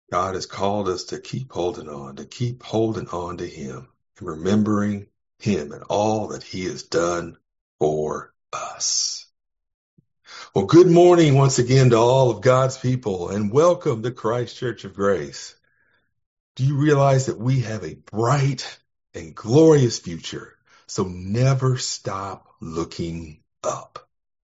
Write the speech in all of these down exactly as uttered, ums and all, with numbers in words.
God has called us to keep holding on, to keep holding on to Him and remembering Him and all that He has done for us. Well, good morning once again to all of God's people and welcome to Christ Church of Grace. Do you realize that we have a bright and glorious future? So never stop looking up.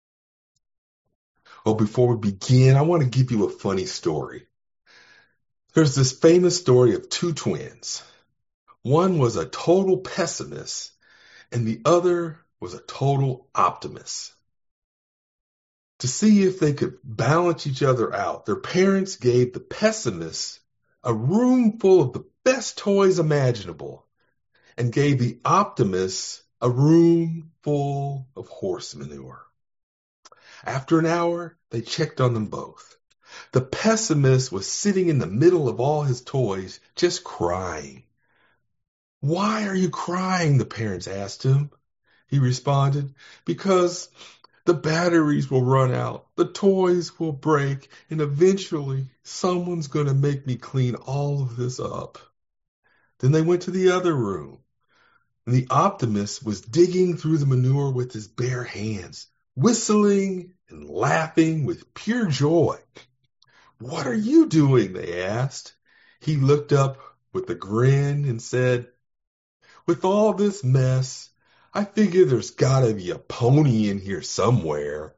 Well, before we begin, I want to give you a funny story. There's this famous story of two twins. One was a total pessimist and the other was a total optimist. To see if they could balance each other out, their parents gave the pessimist a room full of the best toys imaginable and gave the optimist a room full of horse manure. After an hour, they checked on them both. The pessimist was sitting in the middle of all his toys, just crying. "Why are you crying?" the parents asked him. He responded, "Because the batteries will run out, the toys will break, and eventually someone's going to make me clean all of this up." Then they went to the other room, and the optimist was digging through the manure with his bare hands, whistling and laughing with pure joy. "What are you doing?" they asked. He looked up with a grin and said, "With all this mess, I figure there's gotta be a pony in here somewhere."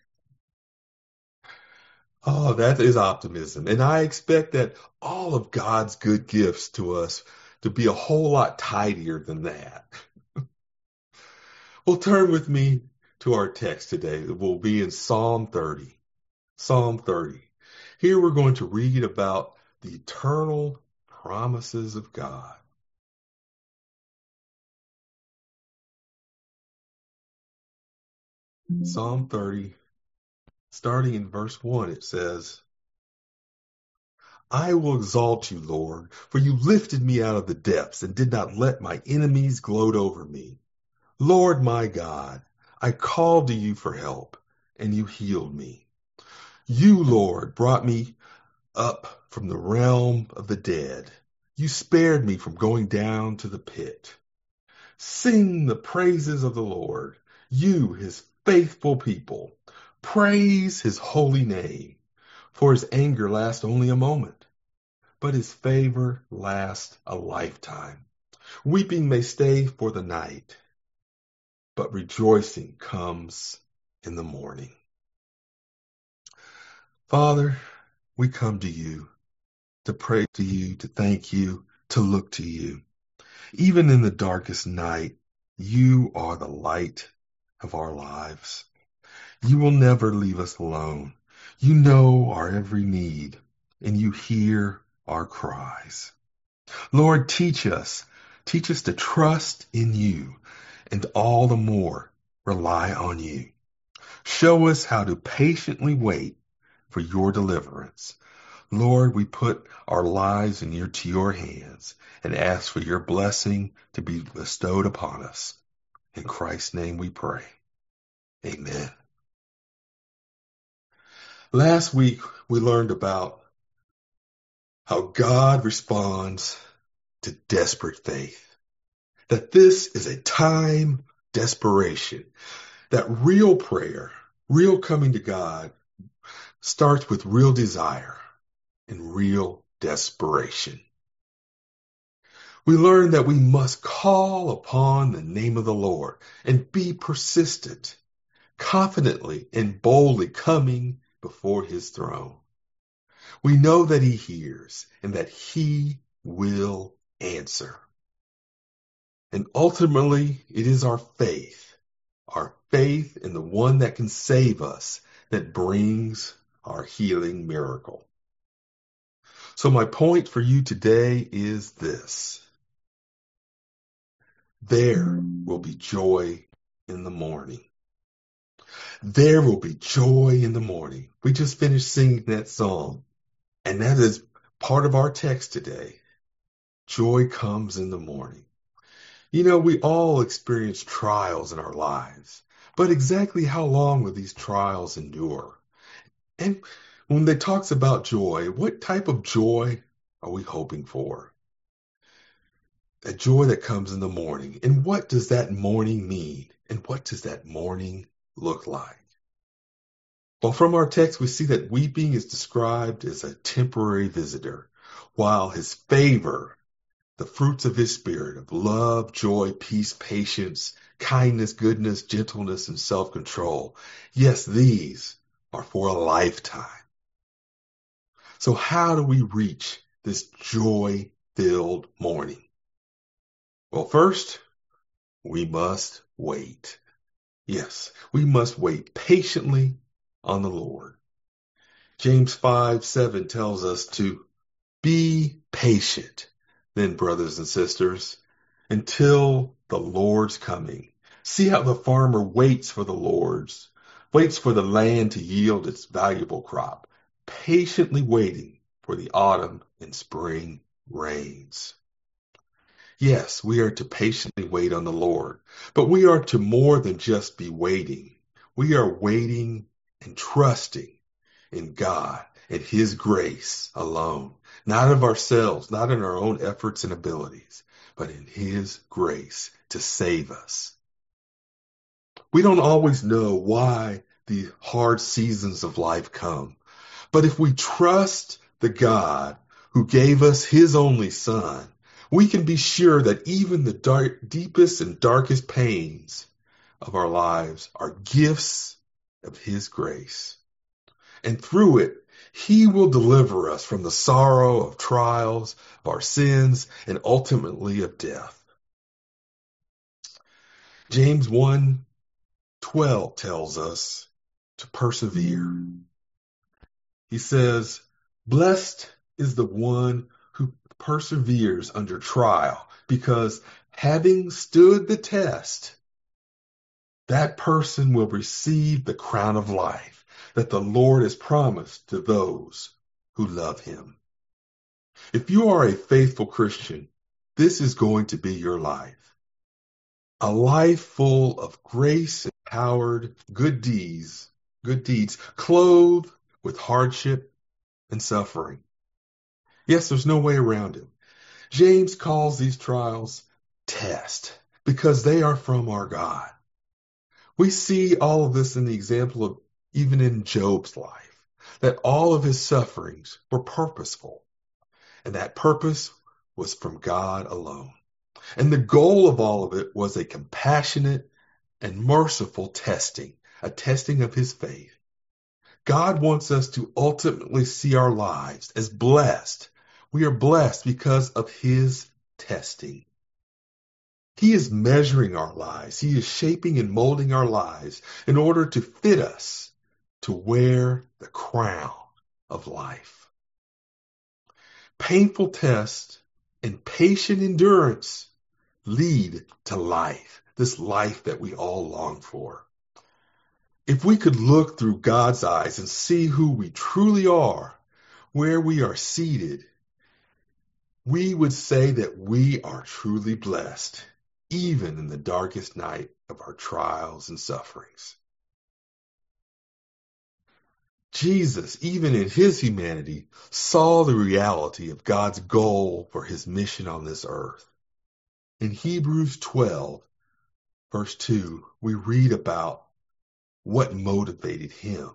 Oh, that is optimism. And I expect that all of God's good gifts to us to be a whole lot tidier than that. Well, turn with me to our text today. It will be in Psalm thirty. Psalm thirty. Here we're going to read about the eternal promises of God. Psalm thirty, starting in verse one, it says, "I will exalt you, Lord, for you lifted me out of the depths and did not let my enemies gloat over me. Lord my God, I called to you for help, and you healed me. You, Lord, brought me up from the realm of the dead. You spared me from going down to the pit. Sing the praises of the Lord, you, his faithful people. Praise his holy name, for his anger lasts only a moment, but his favor lasts a lifetime. Weeping may stay for the night, but rejoicing comes in the morning." Father, we come to you to pray to you, to thank you, to look to you. Even in the darkest night, you are the light of our lives. You will never leave us alone. You know our every need, and you hear our cries. Lord, teach us. Teach us to trust in you, and all the more rely on you. Show us how to patiently wait for your deliverance. Lord, we put our lives in your, to your hands and ask for your blessing to be bestowed upon us. In Christ's name we pray. Amen. Last week, we learned about how God responds to desperate faith. That this is a time of desperation. That real prayer, real coming to God, starts with real desire and real desperation. We learn that we must call upon the name of the Lord and be persistent, confidently and boldly coming before his throne. We know that he hears and that he will answer. And ultimately, it is our faith, our faith in the one that can save us, that brings our healing miracle. So my point for you today is this: there will be joy in the morning. There will be joy in the morning. We just finished singing that song, and that is part of our text today. Joy comes in the morning. You know, we all experience trials in our lives, but exactly how long will these trials endure? And when they talks about joy, what type of joy are we hoping for? That joy that comes in the morning. And what does that morning mean? And what does that morning look like? Well, from our text, we see that weeping is described as a temporary visitor, while his favor, the fruits of his spirit of love, joy, peace, patience, kindness, goodness, gentleness, and self-control, yes, these are for a lifetime. So how do we reach this joy-filled morning? Well, first, we must wait. Yes, we must wait patiently on the Lord. James five seven tells us to be patient, then, brothers and sisters, until the Lord's coming. See how the farmer waits for the Lord's, waits for the land to yield its valuable crop, patiently waiting for the autumn and spring rains. Yes, we are to patiently wait on the Lord, but we are to more than just be waiting. We are waiting and trusting in God and His grace alone, not of ourselves, not in our own efforts and abilities, but in His grace to save us. We don't always know why the hard seasons of life come, but if we trust the God who gave us His only Son, we can be sure that even the dark, deepest and darkest pains of our lives are gifts of His grace. And through it, He will deliver us from the sorrow of trials, of our sins, and ultimately of death. James one twelve tells us to persevere. He says, "Blessed is the one who perseveres under trial, because having stood the test, that person will receive the crown of life that the Lord has promised to those who love Him." If you are a faithful Christian, this is going to be your life. A life full of grace-empowered good deeds, good deeds, clothed with hardship and suffering. Yes, there's no way around it. James calls these trials tests because they are from our God. We see all of this in the example of even in Job's life, that all of his sufferings were purposeful, and that purpose was from God alone. And the goal of all of it was a compassionate and merciful testing, a testing of his faith. God wants us to ultimately see our lives as blessed. We are blessed because of His testing. He is measuring our lives. He is shaping and molding our lives in order to fit us to wear the crown of life. Painful tests and patient endurance lead to life, this life that we all long for. If we could look through God's eyes and see who we truly are, where we are seated, we would say that we are truly blessed, even in the darkest night of our trials and sufferings. Jesus, even in His humanity, saw the reality of God's goal for His mission on this earth. In Hebrews twelve, verse two, we read about what motivated Him.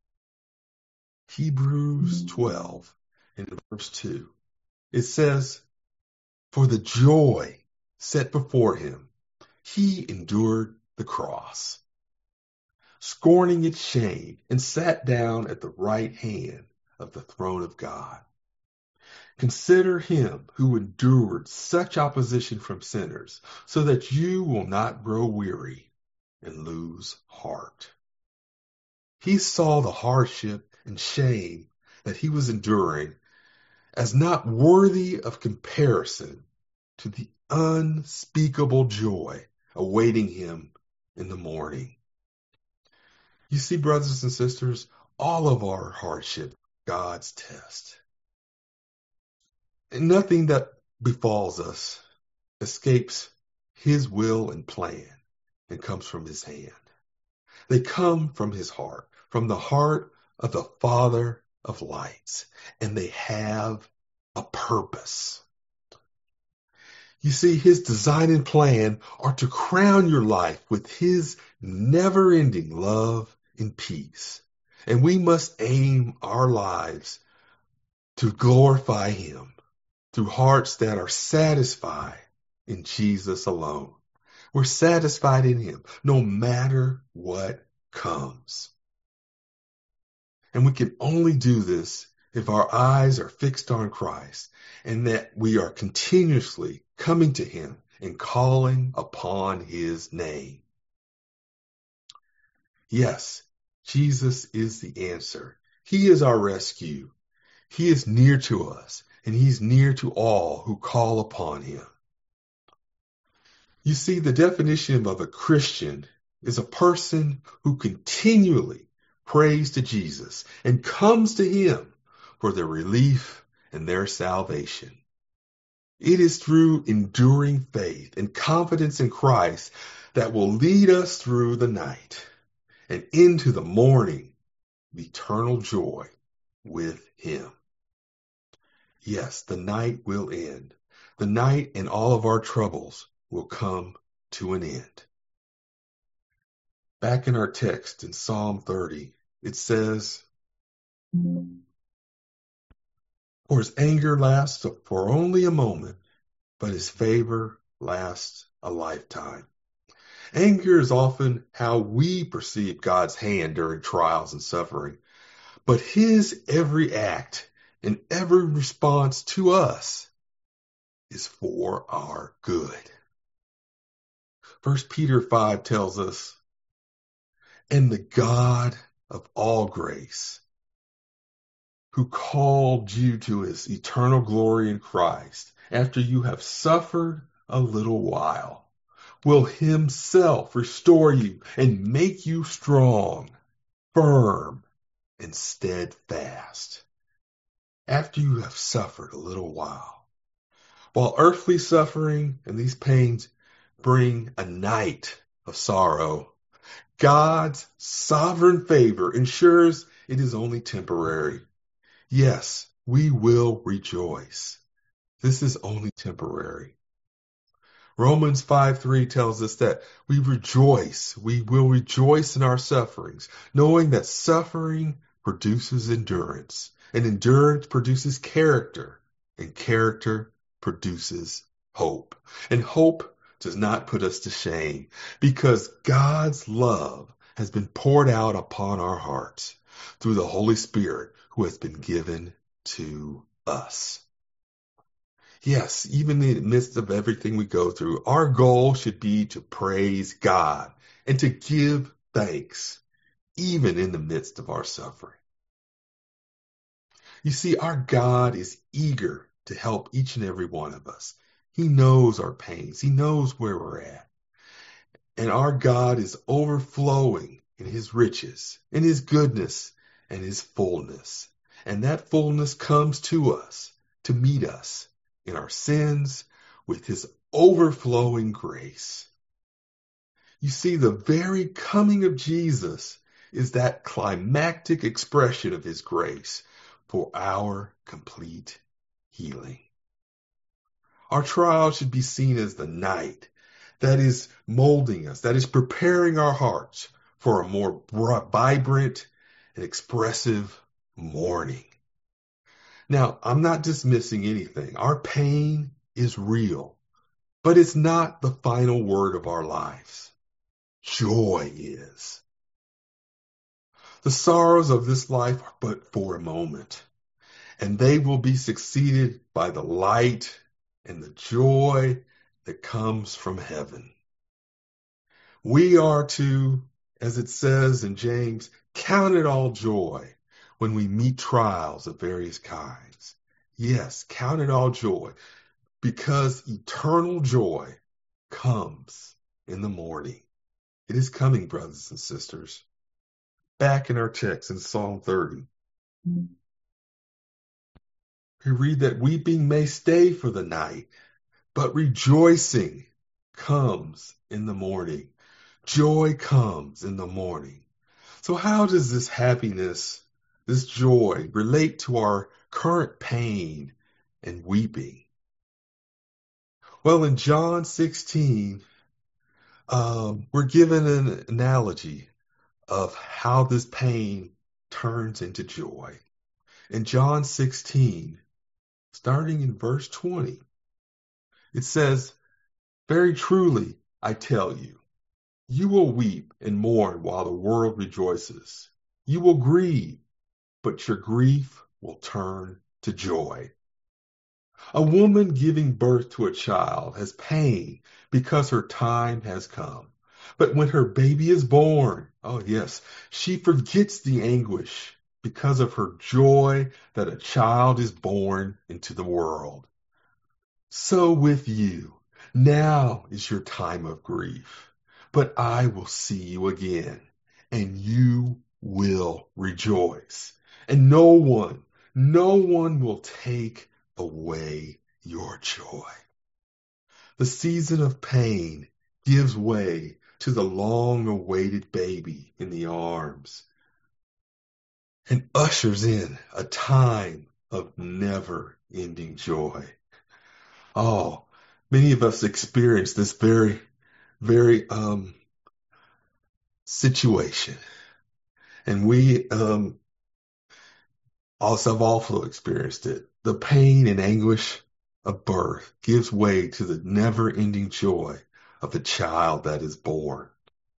Hebrews twelve, in verse two, it says, "For the joy set before Him, He endured the cross, scorning its shame, and sat down at the right hand of the throne of God. Consider Him who endured such opposition from sinners, so that you will not grow weary and lose heart." He saw the hardship and shame that He was enduring as not worthy of comparison to the unspeakable joy awaiting Him in the morning. You see, brothers and sisters, all of our hardship, God's test. And nothing that befalls us escapes His will and plan and comes from His hand. They come from His heart, from the heart of the Father of lights, and they have a purpose. You see, his design and plan are to crown your life with his never-ending love and peace. And we must aim our lives to glorify him through hearts that are satisfied in Jesus alone. We're satisfied in him no matter what comes. And we can only do this if our eyes are fixed on Christ and that we are continuously coming to him and calling upon his name. Yes, Jesus is the answer. He is our rescue. He is near to us, and he's near to all who call upon him. You see, the definition of a Christian is a person who continually prays to Jesus and comes to him for their relief and their salvation. It is through enduring faith and confidence in Christ that will lead us through the night and into the morning of eternal joy with him. Yes, the night will end. The night and all of our troubles will come to an end. Back in our text in Psalm thirty, it says, "For his anger lasts for only a moment, but his favor lasts a lifetime." Anger is often how we perceive God's hand during trials and suffering, but his every act and every response to us is for our good. First Peter five tells us, "And the God of all grace, who called you to his eternal glory in Christ, after you have suffered a little while, will himself restore you and make you strong, firm, and steadfast." After you have suffered a little while. While earthly suffering and these pains bring a night of sorrow, God's sovereign favor ensures it is only temporary. Yes, we will rejoice. This is only temporary. Romans five three tells us that we rejoice. We will rejoice in our sufferings, knowing that suffering produces endurance, and endurance produces character, and character produces hope. And hope does not put us to shame, because God's love has been poured out upon our hearts through the Holy Spirit who has been given to us. Yes, even in the midst of everything we go through, our goal should be to praise God and to give thanks, even in the midst of our suffering. You see, our God is eager to help each and every one of us. He knows our pains. He knows where we're at. And our God is overflowing in his riches, in his goodness, and his fullness. And that fullness comes to us to meet us in our sins with his overflowing grace. You see, the very coming of Jesus is that climactic expression of his grace for our complete healing. Our trial should be seen as the night that is molding us, that is preparing our hearts for a more vibrant and expressive morning. Now, I'm not dismissing anything. Our pain is real, but it's not the final word of our lives. Joy is. The sorrows of this life are but for a moment, and they will be succeeded by the light and the joy that comes from heaven. We are to, as it says in James, count it all joy when we meet trials of various kinds. Yes, count it all joy, because eternal joy comes in the morning. It is coming, brothers and sisters. Back in our text in Psalm thirty, we read that weeping may stay for the night, but rejoicing comes in the morning. Joy comes in the morning. So how does this happiness, this joy, relate to our current pain and weeping. Well, in John sixteen, um, we're given an analogy of how this pain turns into joy. In John sixteen, starting in verse twenty, it says, "Very truly, I tell you, you will weep and mourn while the world rejoices. You will grieve, but your grief will turn to joy. A woman giving birth to a child has pain because her time has come. But when her baby is born, oh yes, she forgets the anguish because of her joy that a child is born into the world. So with you, now is your time of grief, but I will see you again, and you will rejoice. And no one, no one will take away your joy." The season of pain gives way to the long-awaited baby in the arms and ushers in a time of never-ending joy. Oh, many of us experience this very, very um, situation. And we um, also have also experienced it. The pain and anguish of birth gives way to the never-ending joy of a child that is born.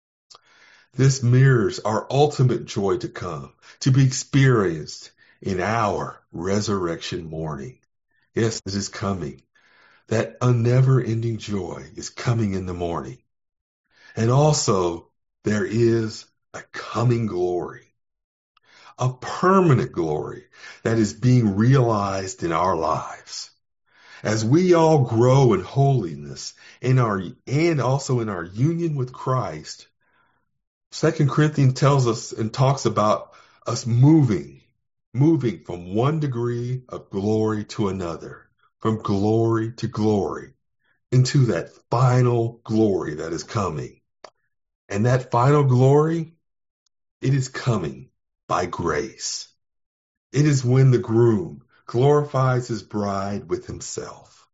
This mirrors our ultimate joy to come, to be experienced in our resurrection morning. Yes, it is coming. That never-ending joy is coming in the morning. And also, there is a coming glory, a permanent glory that is being realized in our lives. As we all grow in holiness in our, and also in our union with Christ, Second Corinthians tells us and talks about us moving, moving from one degree of glory to another, from glory to glory, into that final glory that is coming. And that final glory, it is coming by grace. It is when the groom glorifies his bride with himself.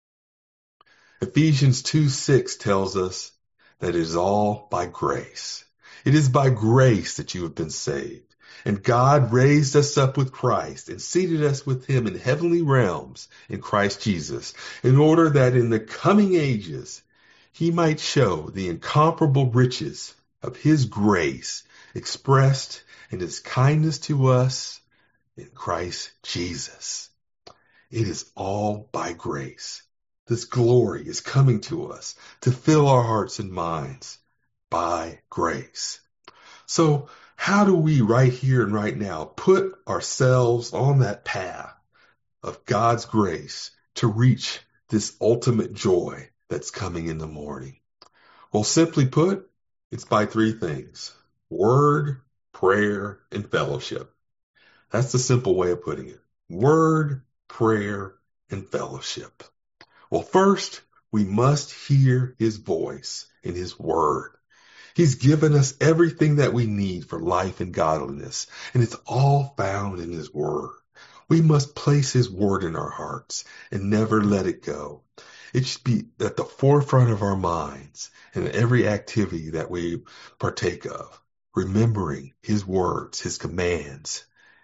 Ephesians two six tells us that it is all by grace. It is by grace that you have been saved. And God raised us up with Christ and seated us with him in heavenly realms in Christ Jesus, in order that in the coming ages he might show the incomparable riches of his grace expressed in his kindness to us in Christ Jesus. It is all by grace. This glory is coming to us to fill our hearts and minds by grace. So how do we right here and right now put ourselves on that path of God's grace to reach this ultimate joy that's coming in the morning? Well, simply put, it's by three things: word, prayer, and fellowship. That's the simple way of putting it. Word, prayer, and fellowship. Well, first, we must hear his voice in his word. He's given us everything that we need for life and godliness, and it's all found in his word. We must place his word in our hearts and never let it go. It should be at the forefront of our minds in every activity that we partake of, remembering his words, his commands,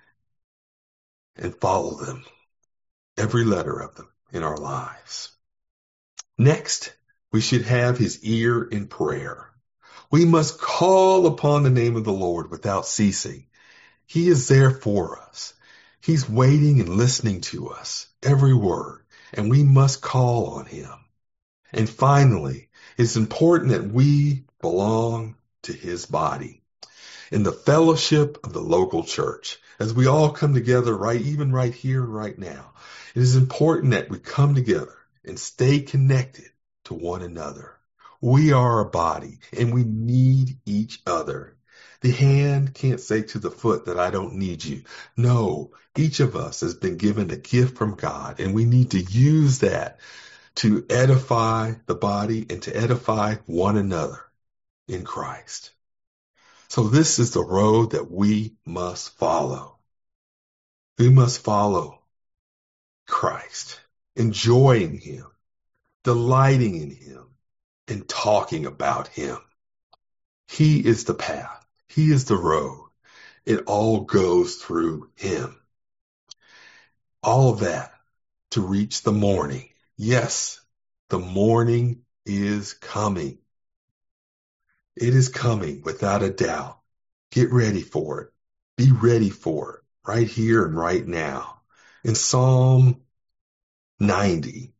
and follow them, every letter of them in our lives. Next, we should have his ear in prayer. We must call upon the name of the Lord without ceasing. He is there for us. He's waiting and listening to us, every word, and we must call on him. And finally, it's important that we belong to his body. In the fellowship of the local church, as we all come together, right, even right here and right now, it is important that we come together and stay connected to one another. We are a body and we need each other. The hand can't say to the foot that I don't need you. No, each of us has been given a gift from God, and we need to use that to edify the body and to edify one another in Christ. So this is the road that we must follow. We must follow Christ, enjoying him, delighting in him, and talking about him. He is the path. He is the road. It all goes through him. All of that to reach the morning. Yes, the morning is coming. It is coming without a doubt. Get ready for it. Be ready for it right here and right now. In Psalm ninety,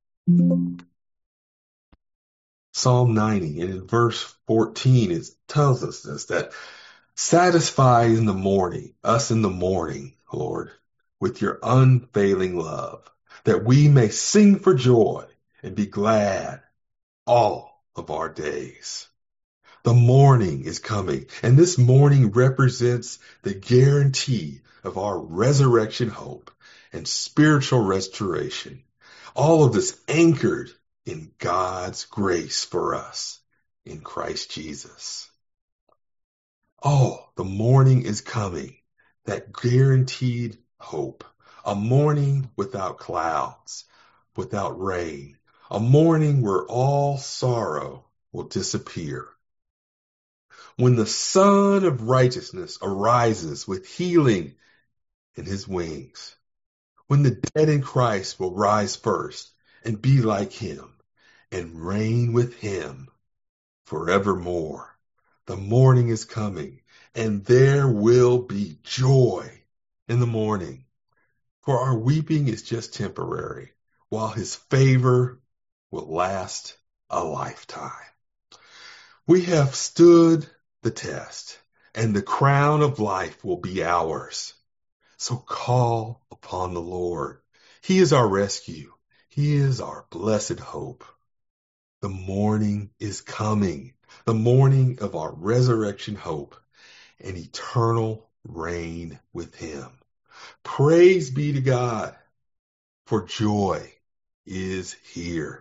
Psalm ninety, and in verse fourteen, it tells us this, that satisfy in the morning, us in the morning, Lord, with your unfailing love, that we may sing for joy and be glad all of our days. The morning is coming, and this morning represents the guarantee of our resurrection hope and spiritual restoration. All of this anchored in God's grace for us in Christ Jesus. Oh, the morning is coming, that guaranteed hope, a morning without clouds, without rain, a morning where all sorrow will disappear. When the Son of Righteousness arises with healing in his wings, when the dead in Christ will rise first and be like him and reign with him forevermore. The morning is coming, and there will be joy in the morning. For our weeping is just temporary, while his favor will last a lifetime. We have stood the test, and the crown of life will be ours. So call upon the Lord. He is our rescue. He is our blessed hope. The morning is coming, the morning of our resurrection hope and eternal reign with him. Praise be to God, for joy is here.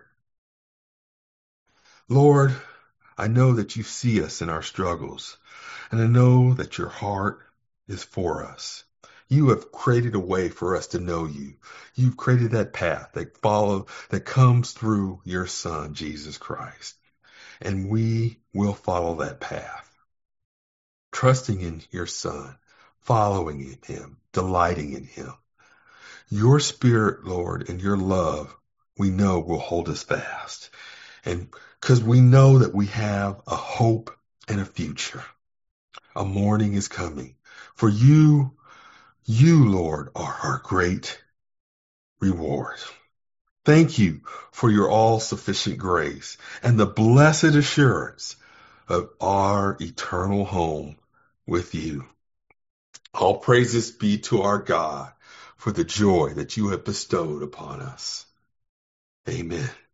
Lord, I know that you see us in our struggles, and I know that your heart is for us. You have created a way for us to know you. You've created that path that follow, that comes through your Son, Jesus Christ. And we will follow that path, trusting in your Son, following in him, delighting in him. Your Spirit, Lord, and your love, we know will hold us fast. And because we know that we have a hope and a future. A morning is coming. For you, you, Lord, are our great reward. Thank you for your all-sufficient grace and the blessed assurance of our eternal home with you. All praises be to our God for the joy that you have bestowed upon us. Amen.